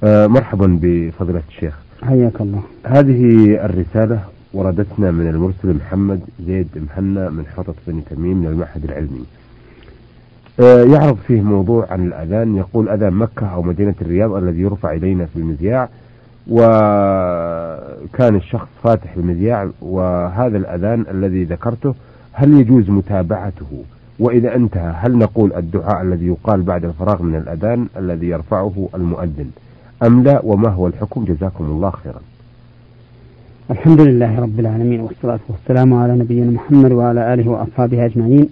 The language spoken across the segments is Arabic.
مرحبا بفضيلة الشيخ، حياك الله. هذه الرسالة وردتنا من المرسل محمد زيد محنى من حوطة بني تميم من المعهد العلمي. يعرض فيه موضوع عن الأذان، يقول أذان مكة أو مدينة الرياض الذي يرفع إلينا في المذياع، وكان الشخص فاتح المذياع، وهذا الأذان الذي ذكرته هل يجوز متابعته؟ وإذا انتهى هل نقول الدعاء الذي يقال بعد الفراغ من الأذان الذي يرفعه المؤذن أم لا؟ وما هو الحكم؟ جزاكم الله خيرا. الحمد لله رب العالمين، والصلاة والسلام على نبينا محمد وعلى آله وأصحابه أجمعين.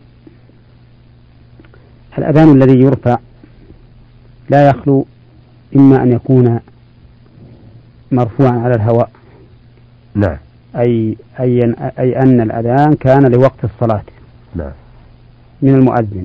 الأذان الذي يرفع لا يخلو إما أن يكون مرفوعا على الهواء، نعم، أي أن الأذان كان لوقت الصلاة، نعم، من المؤذن،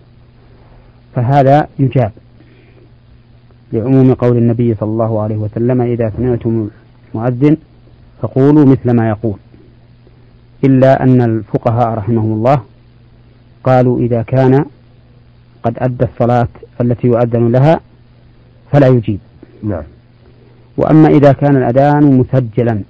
فهذا يجاب لعموم قول النبي صلى الله عليه وسلم: إذا سمعتم المؤذن فقولوا مثل ما يقول. إلا أن الفقهاء رحمهم الله قالوا إذا كان قد أدى الصلاة التي يؤذن لها فلا يجيب. نعم. وأما إذا كان الأذان مسجلا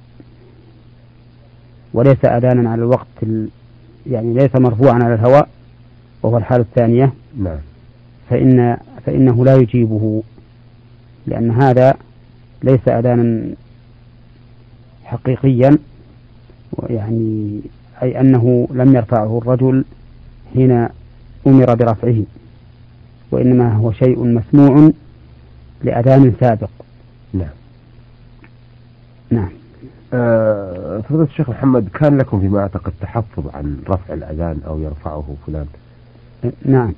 وليس أذانا على الوقت، يعني ليس مرفوعا على الهواء، وهو الحالة الثانية، نعم، فإنه لا يجيبه، لأن هذا ليس أذانا حقيقيا، يعني أي أنه لم يرفعه الرجل حين أمر برفعه، وإنما هو شيء مسموع لأذان سابق. نعم. نعم. فضيلة الشيخ محمد، كان لكم فيما أعتقد تحفظ عن رفع الأذان أو يرفعه فلان؟ نعم.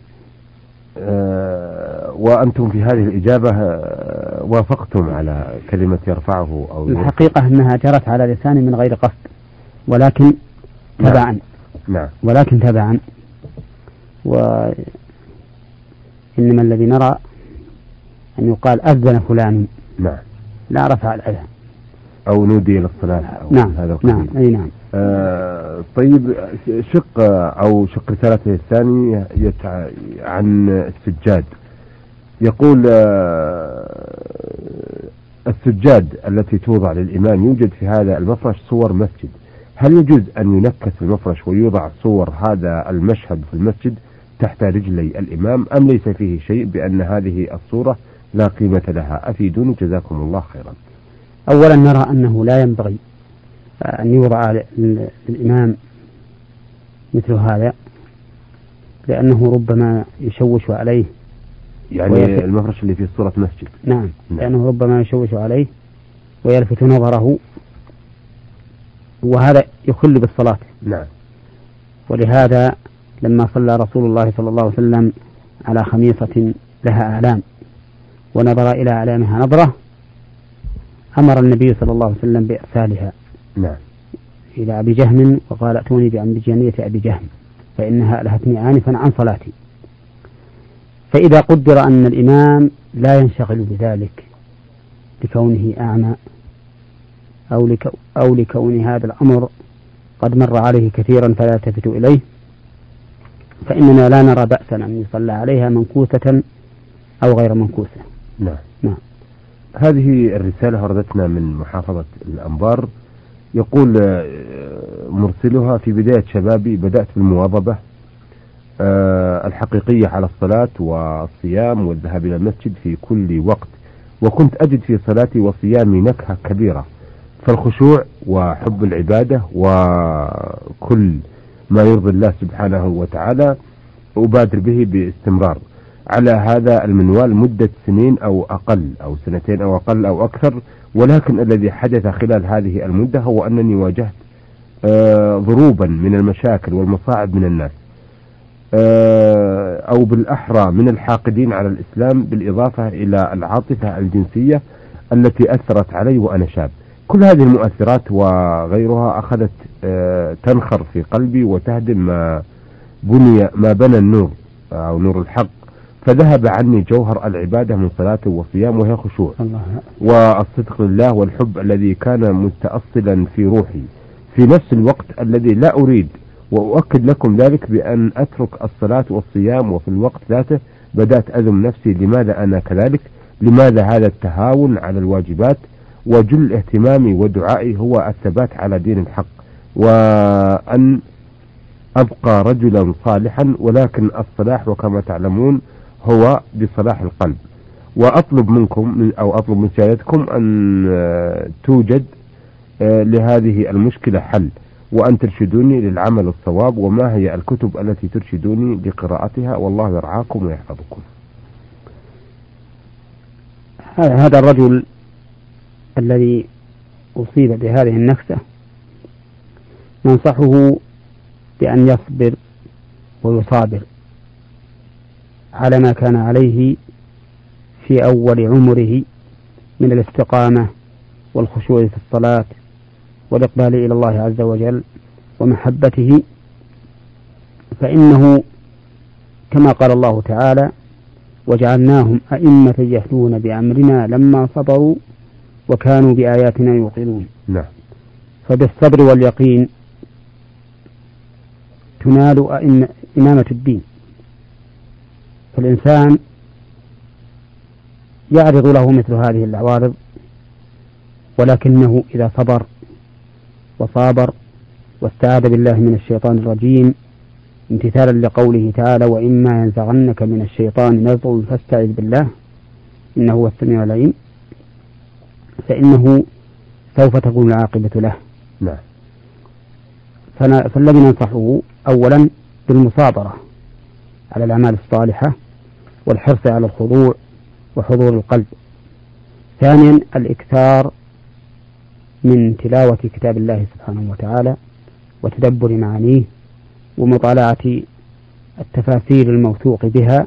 وأنتم في هذه الإجابة وافقتم على كلمة يرفعه أو الحقيقة أنها جرت على لساني من غير قصد، ولكن تبعا. نعم. ولكن تبعا. وإنما الذي نرى أن يقال أذن فلان، نعم، لا رفع الأذان، أو نودي للصلاة أو نعم. هذا القبيل. نعم. أي نعم. طيب، شق رسالته الثاني عن السجاد، يقول: السجاد التي توضع للإمام يوجد في هذا المفرش صور مسجد، هل يجوز أن ينكس المفرش ويوضع صور هذا المشهد في المسجد تحت رجلي الإمام، أم ليس فيه شيء بأن هذه الصورة لا قيمة لها؟ أفيدوني جزاكم الله خيرا. أولا نرى أنه لا ينبغي أن يوضع للإمام مثل هذا، لأنه ربما يشوش عليه، يعني المفرش اللي فيه صورة مسجد. نعم. لأنه ربما يشوش عليه ويلفت نظره، وهذا يخل بالصلاة. نعم. ولهذا لما صلى رسول الله صلى الله عليه وسلم على خميصة لها أعلام ونظر إلى أعلامها نظرة، أمر النبي صلى الله عليه وسلم بإرسالها، نعم، إلى أبي جهم، وقال: ائتوني بأنبجانية أبي جهم فإنها ألهتني آنفا عن صلاتي. فإذا قدر أن الإمام لا ينشغل بذلك لكونه أعمى، أو لكون هذا الأمر قد مر عليه كثيرا فلا يلتفت إليه، فإننا لا نرى بأسا أن يصلى عليها منكوسة أو غير منكوسة. نعم. نعم. هذه الرسالة وردتنا من محافظة الأنبار، يقول مرسلها: في بداية شبابي بدأت بالمواظبة الحقيقية على الصلاة والصيام والذهاب إلى المسجد في كل وقت، وكنت أجد في صلاتي وصيامي نكهة كبيرة، فالخشوع وحب العبادة وكل ما يرضي الله سبحانه وتعالى أبادر به باستمرار على هذا المنوال مدة سنين أو أقل، أو سنتين أو أقل أو أكثر. ولكن الذي حدث خلال هذه المدة هو أنني واجهت ضروبا من المشاكل والمصاعب من الناس، أو بالأحرى من الحاقدين على الإسلام، بالإضافة إلى العاطفة الجنسية التي أثرت علي وأنا شاب. كل هذه المؤثرات وغيرها أخذت تنخر في قلبي وتهدم ما بنى النور أو نور الحق، فذهب عني جوهر العبادة من صلاة وصيام، وهي خشوع والصدق لله والحب الذي كان متأصلا في روحي في نفس الوقت الذي لا أريد، وأؤكد لكم ذلك بأن أترك الصلاة والصيام، وفي الوقت ذاته بدأت أذم نفسي لماذا أنا كذلك، لماذا هذا التهاون على الواجبات؟ وجل اهتمامي ودعائي هو الثبات على دين الحق، وأن أبقى رجلا صالحا، ولكن الصلاح وكما تعلمون هو بصلاح القلب. وأطلب منكم أو أطلب من سيادتكم أن توجد لهذه المشكلة حل، وأن ترشدوني للعمل الصواب، وما هي الكتب التي ترشدوني لقراءتها، والله يرعاكم ويحفظكم. هذا الرجل الذي أصيب بهذه النكسة ننصحه بأن يصبر ويصابر على ما كان عليه في أول عمره من الاستقامة والخشوع في الصلاة والإقبال إلى الله عز وجل ومحبته، فإنه كما قال الله تعالى: وجعلناهم أئمة يهدون بأمرنا لما صبروا وكانوا بآياتنا يوقنون. نعم. فبالصبر واليقين تنال إمامة الدين. فالإنسان يعرض له مثل هذه العوارض، ولكنه إذا صبر وصابر واستعاذ بالله من الشيطان الرجيم امتثالا لقوله تعالى: وإما ينزغنك من الشيطان نزغ فاستعذ بالله إنه هو السميع العليم، فإنه سوف تكون العاقبة له. نعم. فالذي ننصحه أولا بالمصابرة على الأعمال الصالحة والحرص على الخضوع وحضور القلب. ثانيا الإكثار من تلاوة كتاب الله سبحانه وتعالى وتدبر معانيه ومطالعة التفاسير الموثوق بها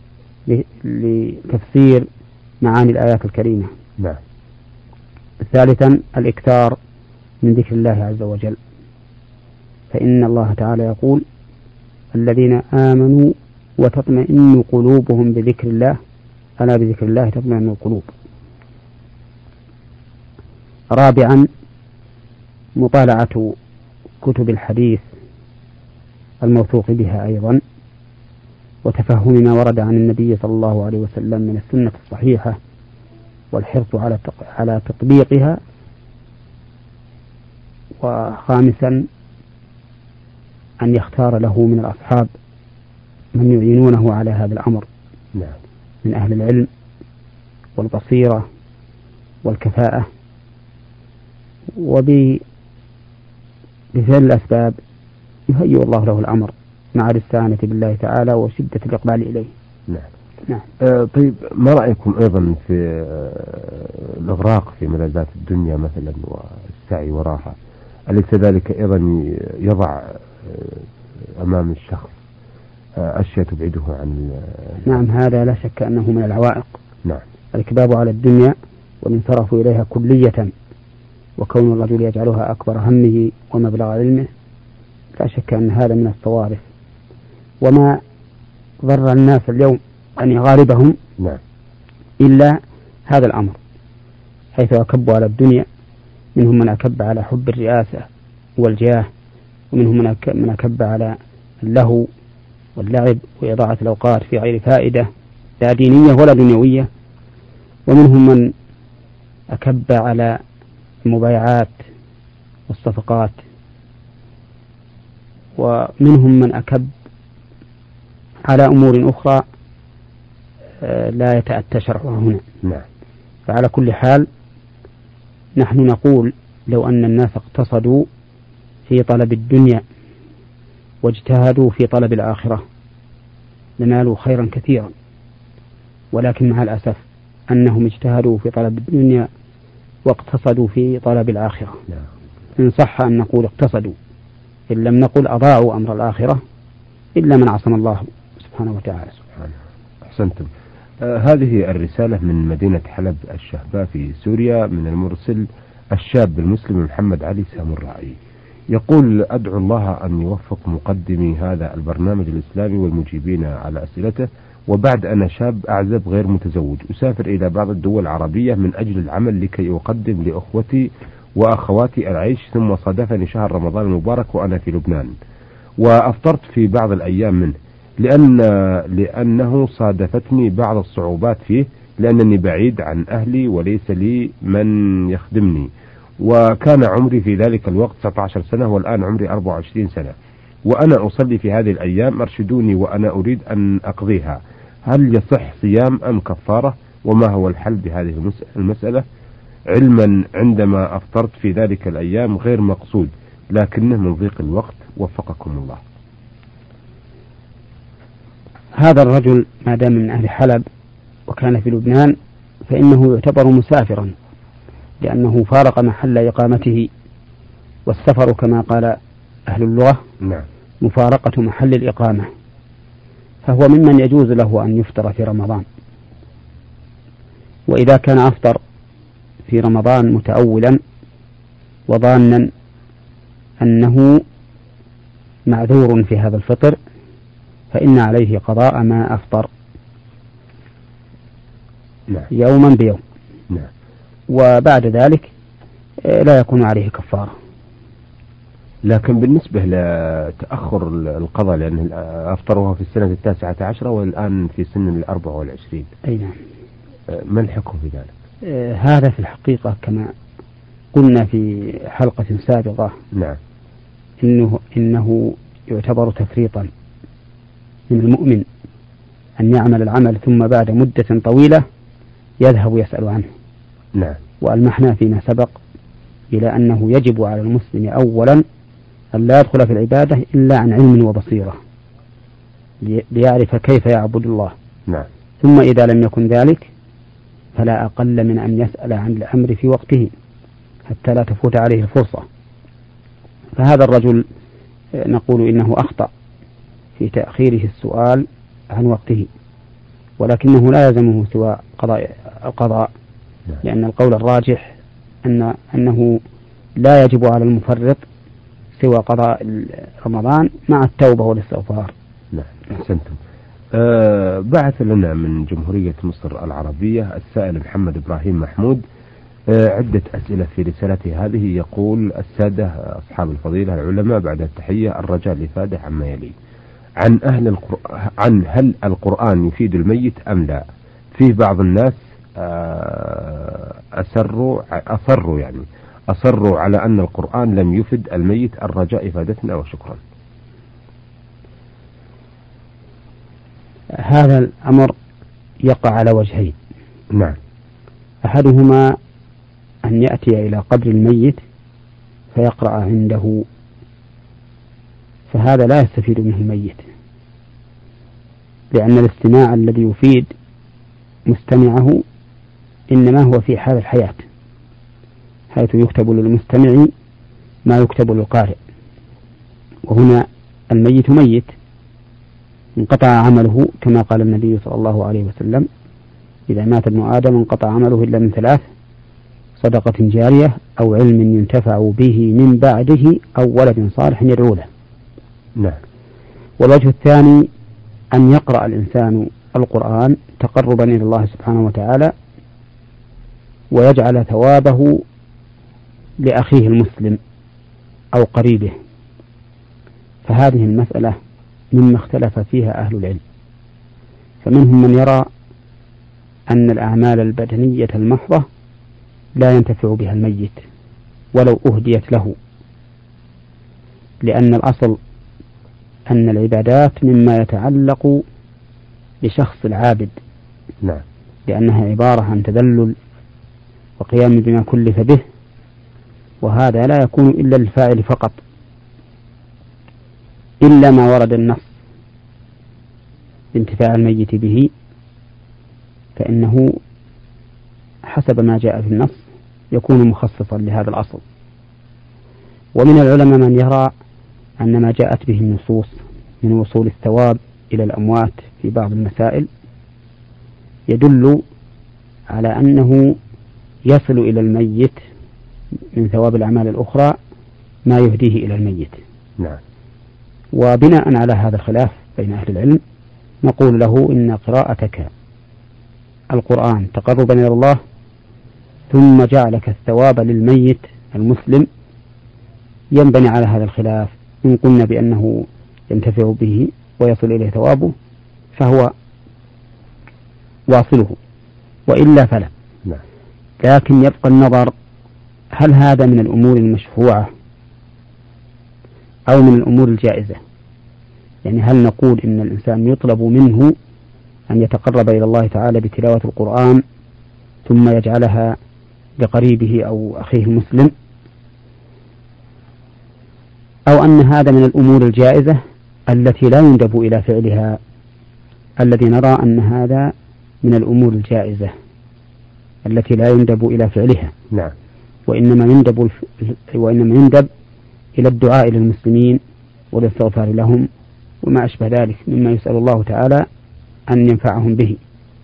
لتفسير معاني الآيات الكريمة. نعم. ثالثا الإكثار من ذكر الله عز وجل، فإن الله تعالى يقول: الذين آمنوا وتطمئن قلوبهم بذكر الله ألا بذكر الله تطمئن القلوب. رابعا مطالعة كتب الحديث الموثوق بها أيضا، وتفهم ما ورد عن النبي صلى الله عليه وسلم من السنة الصحيحة، والحرص على تطبيقها. وخامسا أن يختار له من الأصحاب من يعينونه على هذا الأمر من أهل العلم والبصيرة والكفاءة، وبفعل الأسباب يهيئ الله له الأمر مع الاستعانة بالله تعالى وشدة الإقبال إليه. نعم. طيب، ما رأيكم أيضا في الإغراق في ملذات الدنيا مثلا والسعي وراها؟ أليس ذلك أيضا يضع أمام الشخص أشياء تبعده عن نعم، هذا لا شك أنه من العوائق. نعم. الإكباب على الدنيا والانصراف إليها كلية، وكون الرجل يجعلها أكبر همه ومبلغ علمه، لا شك أن هذا من الصوارف. وما ضر الناس اليوم أن غالبهم إلا هذا الأمر، حيث أكبوا على الدنيا. منهم من أكب على حب الرئاسة والجاه، ومنهم من أكب على اللهو واللعب وإضاعة الأوقات في غير فائدة لا دينية ولا دنيوية، ومنهم من أكب على المبايعات والصفقات، ومنهم من أكب على أمور أخرى لا يتأتى شرعها هنا. فعلى كل حال نحن نقول: لو أن الناس اقتصدوا في طلب الدنيا واجتهدوا في طلب الآخرة لنالوا خيرا كثيرا، ولكن مع الأسف أنهم اجتهدوا في طلب الدنيا واقتصدوا في طلب الآخرة. إن صح أن نقول اقتصدوا، إن لم نقل أضاعوا أمر الآخرة، إلا من عصم الله سبحانه وتعالى. أحسنتم. هذه الرسالة من مدينة حلب الشهباء في سوريا، من المرسل الشاب المسلم محمد علي سامراعي، يقول: أدعو الله أن يوفق مقدمي هذا البرنامج الإسلامي والمجيبين على أسئلته. وبعد أنا شاب أعزب غير متزوج، أسافر إلى بعض الدول العربية من أجل العمل لكي أقدم لأخوتي وأخواتي العيش، ثم صادفني شهر رمضان المبارك وأنا في لبنان، وأفطرت في بعض الأيام منه لأنه صادفتني بعض الصعوبات فيه لأنني بعيد عن أهلي وليس لي من يخدمني، وكان عمري في ذلك الوقت 19 سنة والآن عمري 24 سنة، وأنا أصلي في هذه الأيام، أرشدوني وأنا أريد أن أقضيها، هل يصح صيام أم كفارة؟ وما هو الحل بهذه المسألة؟ علما عندما أفطرت في ذلك الأيام غير مقصود، لكنه من ضيق الوقت، وفقكم الله. هذا الرجل ما دام من أهل حلب وكان في لبنان فإنه يعتبر مسافرا، لأنه فارق محل إقامته، والسفر كما قال أهل اللغة مفارقة محل الإقامة، فهو ممن يجوز له أن يفطر في رمضان. وإذا كان أفطر في رمضان متأولا وظانا أنه معذور في هذا الفطر فإن عليه قضاء ما أفطر يوما بيوم، وبعد ذلك لا يكون عليه كفارة. لكن بالنسبة لتأخر القضاء، لأنه أفطرها في السنة 19 والآن في سن 24، أي نعم، ما الحكم في ذلك؟ هذا في الحقيقة كما قلنا في حلقة سابقة، نعم، إنه يعتبر تفريطا من المؤمن أن يعمل العمل ثم بعد مدة طويلة يذهب يسأل عنه. نعم. وألمحنا فيما سبق إلى أنه يجب على المسلم أولا أن لا يدخل في العبادة إلا عن علم وبصيرة ليعرف كيف يعبد الله. نعم. ثم إذا لم يكن ذلك فلا أقل من أن يسأل عن الأمر في وقته حتى لا تفوت عليه الفرصة. فهذا الرجل نقول إنه أخطأ في تأخيره السؤال عن وقته، ولكنه لا يلزمه سوى القضاء، لأن القول الراجح أنه لا يجب على المفرط سوى قضاء رمضان مع التوبة والاستغفار. نعم، أحسنتم. بعث لنا من جمهورية مصر العربية السائل محمد إبراهيم محمود عدة أسئلة في رسالته هذه. يقول: السادة أصحاب الفضيلة العلماء، بعد التحية الرجاء الإفادة عما يلي: عن هل القرآن يفيد الميت أم لا؟ فيه بعض الناس أصروا على أن القرآن لم يفد الميت، الرجاء إفادتنا وشكرا. هذا الأمر يقع على وجهين. نعم. أحدهما أن يأتي إلى قبر الميت فيقرأ عنده، فهذا لا يستفيد منه الميت، لأن الاستماع الذي يفيد مستمعه إنما هو في حال الحياة، حيث يكتب للمستمع ما يكتب للقارئ، وهنا الميت ميت انقطع عمله، كما قال النبي صلى الله عليه وسلم: إذا مات ابن آدم انقطع عمله إلا من ثلاث: صدقة جارية، أو علم ينتفع به من بعده، أو ولد صالح يدعو له. نعم. والوجه الثاني أن يقرأ الإنسان القرآن تقربا إلى الله سبحانه وتعالى، ويجعل ثوابه لأخيه المسلم أو قريبه، فهذه المسألة مما اختلف فيها أهل العلم، فمنهم من يرى أن الأعمال البدنية المحضة لا ينتفع بها الميت ولو أهديت له، لأن الأصل أن العبادات مما يتعلق بشخص العابد. نعم. لأنها عبارة عن تذلل وقيام بما كلف به، وهذا لا يكون إلا للفاعل فقط، إلا ما ورد النص بانتفاع الميت به، فإنه حسب ما جاء في النص يكون مخصصا لهذا الأصل. ومن العلماء من يرى أن ما جاءت به النصوص من وصول الثواب إلى الأموات في بعض المسائل يدل على أنه يصل إلى الميت من ثواب الأعمال الأخرى ما يهديه إلى الميت. نعم. وبناء على هذا الخلاف بين أهل العلم نقول له إن قراءتك القرآن تقربا إلى الله ثم جعلك الثواب للميت المسلم ينبني على هذا الخلاف. إن قلنا بأنه ينتفع به ويصل إليه ثوابه فهو واصله، وإلا فلا. نعم. لكن يبقى النظر هل هذا من الأمور المشروعة أو من الأمور الجائزة. يعني هل نقول إن الإنسان يطلب منه أن يتقرب إلى الله تعالى بتلاوة القرآن ثم يجعلها لقريبه أو أخيه المسلم، أو أن هذا من الأمور الجائزة التي لا يندب إلى فعلها، الذي نرى أن هذا من الأمور الجائزة التي لا يندب إلى فعلها. نعم. وإنما يندب إلى الدعاء للمسلمين والاستغفار لهم وما أشبه ذلك مما يسأل الله تعالى أن ينفعهم به.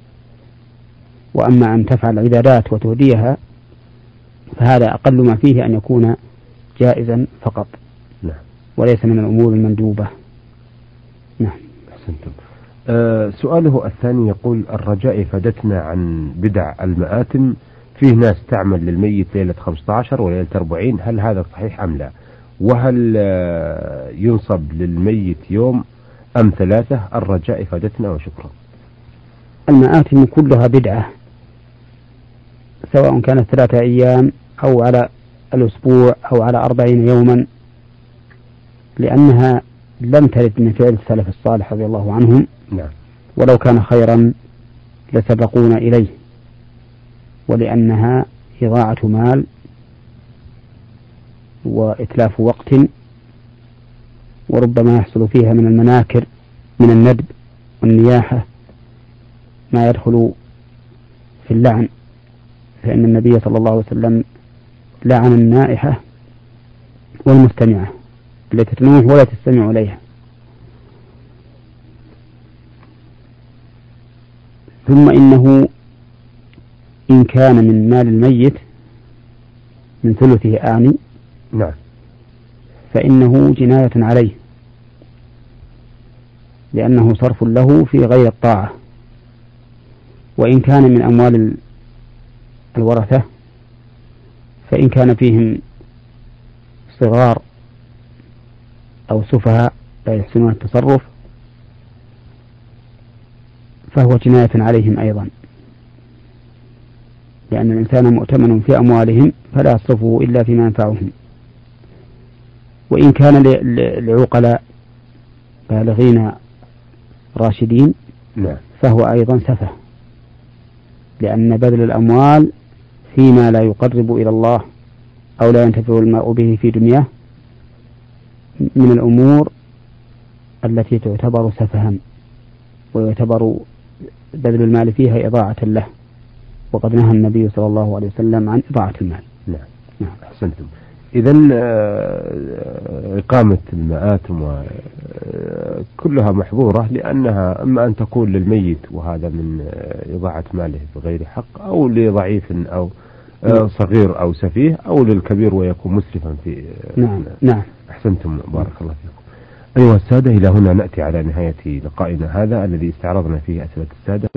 وأما أن تفعل عبادات وتهديها فهذا أقل ما فيه أن يكون جائزا فقط. نعم. وليس من الأمور المندوبة. نعم. أحسنتم. سؤاله الثاني يقول: الرجاء فادتنا عن بدع المآتم، فيه ناس تعمل للميت ليلة 15 وليلة 40، هل هذا صحيح أم لا؟ وهل ينصب للميت يوم أم 3؟ الرجاء فادتنا وشكرا. المآتم كلها بدعة، سواء كانت 3 أيام أو على الأسبوع أو على 40 يوما، لأنها لم ترد من فعل السلف الصالح رضي الله عنهم. نعم. ولو كان خيرا لسبقونا إليه، ولأنها إضاعة مال وإتلاف وقت، وربما يحصل فيها من المناكر من الندب والنياحة ما يدخل في اللعن، فإن النبي صلى الله عليه وسلم لعن النائحة والمستمعة التي تنوح ولا تستمع إليها. ثم إنه إن كان من مال الميت من ثلثه آني، نعم، فإنه جناية عليه، لأنه صرف له في غير الطاعة. وإن كان من أموال الورثة فإن كان فيهم صغار أو سفهاء لا يحسنون التصرف فهو جناية عليهم أيضا، لأن الإنسان مؤتمن في أموالهم فلا يصرفه إلا فيما ينفعهم. وإن كان لعقلاء بالغين راشدين فهو أيضا سفه، لأن بذل الأموال فيما لا يقرب إلى الله أو لا ينتفع المرء به في دنياه من الأمور التي تعتبر سفها، ويعتبر بذل المال فيها إضاعة له، وقد نهى النبي صلى الله عليه وسلم عن إضاعة المال. نعم. أحسنتم. إذن إقامة المآتم كلها محظورة، لأنها أما أن تكون للميت وهذا من إضاعة ماله بغير حق، أو لضعيف أو صغير أو سفيه، أو للكبير ويكون مسرفا في. نعم. أحسنتم، بارك الله فيكم. أيها السادة، إلى هنا نأتي على نهاية لقائنا هذا الذي استعرضنا فيه أسئلة السادة.